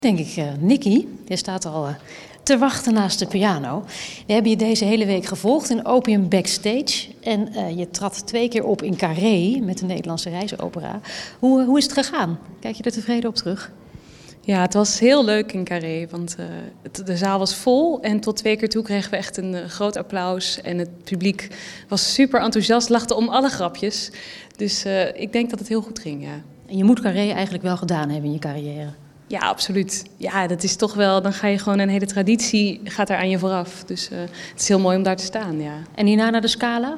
Denk ik, Nicky, je staat al te wachten naast de piano. We hebben je deze hele week gevolgd in Opium Backstage. En je trad 2 keer op in Carré met de Nederlandse reisopera. Hoe is het gegaan? Kijk je er tevreden op terug? Ja, het was heel leuk in Carré, want de zaal was vol. En tot 2 keer toe kregen we echt een groot applaus. En het publiek was super enthousiast, lachte om alle grapjes. Dus ik denk dat het heel goed ging, ja. En je moet Carré eigenlijk wel gedaan hebben in je carrière. Ja, absoluut. Ja, dat is toch wel, dan ga je gewoon een hele traditie, gaat daar aan je vooraf. Dus het is heel mooi om daar te staan, ja. En hierna naar de Scala?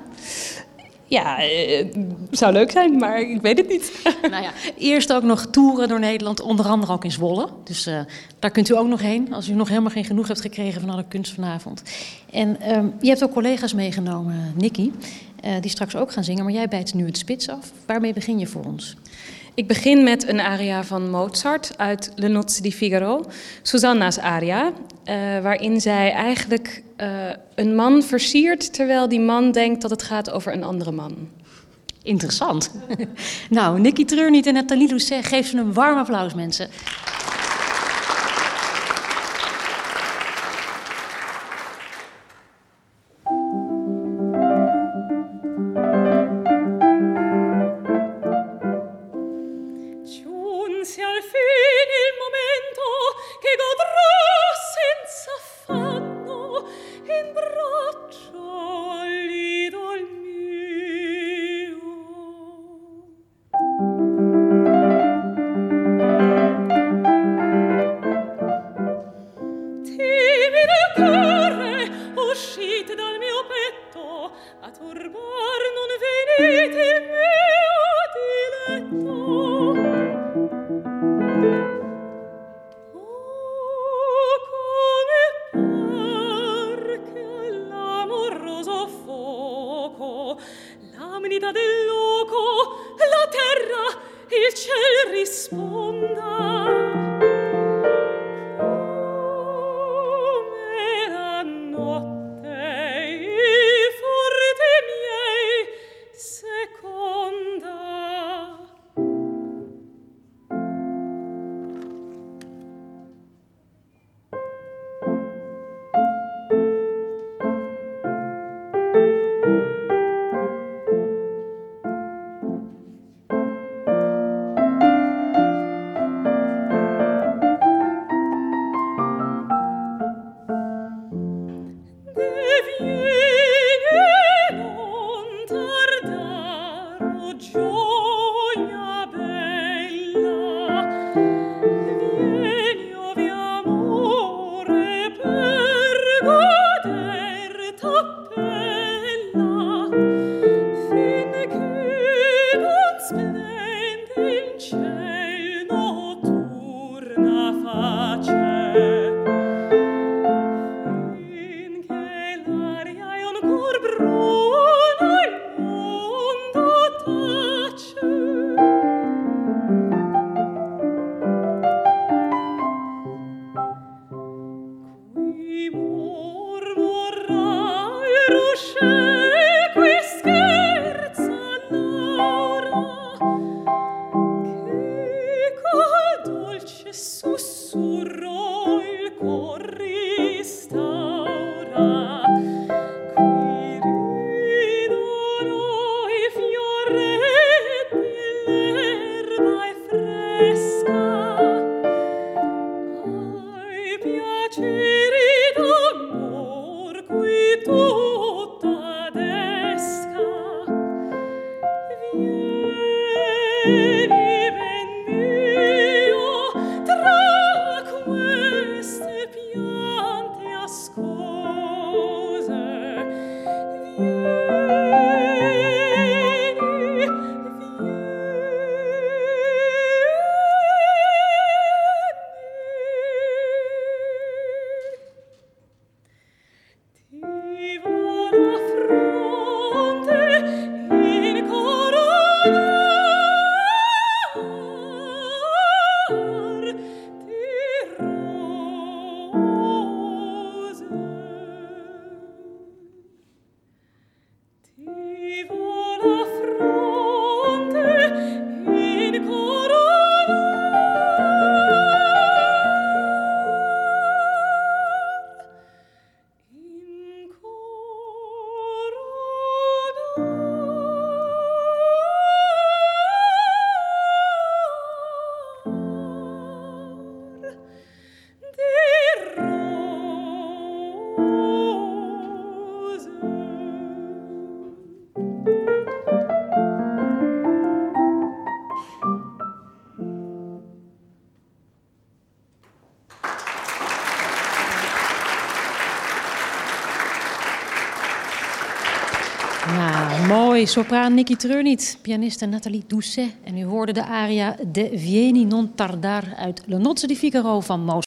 Ja, zou leuk zijn, maar ik weet het niet. Nou ja, eerst ook nog toeren door Nederland, onder andere ook in Zwolle. Dus daar kunt u ook nog heen, als u nog helemaal geen genoeg hebt gekregen van alle kunst vanavond. En je hebt ook collega's meegenomen, Nicky, die straks ook gaan zingen. Maar jij bijt nu het spits af. Waarmee begin je voor ons? Ik begin met een aria van Mozart uit Le Nozze di Figaro, Susanna's aria, waarin zij eigenlijk een man versiert terwijl die man denkt dat het gaat over een andere man. Interessant. Nou, Nicky Treurniet en Nathalie Doucet, geef ze een warm applaus, mensen. Viva Nou, mooi. Sopraan Nicky Treurniet, pianiste Nathalie Doucet. En u hoorde de aria De Vieni non tardar uit Le Nozze di Figaro van Mozart.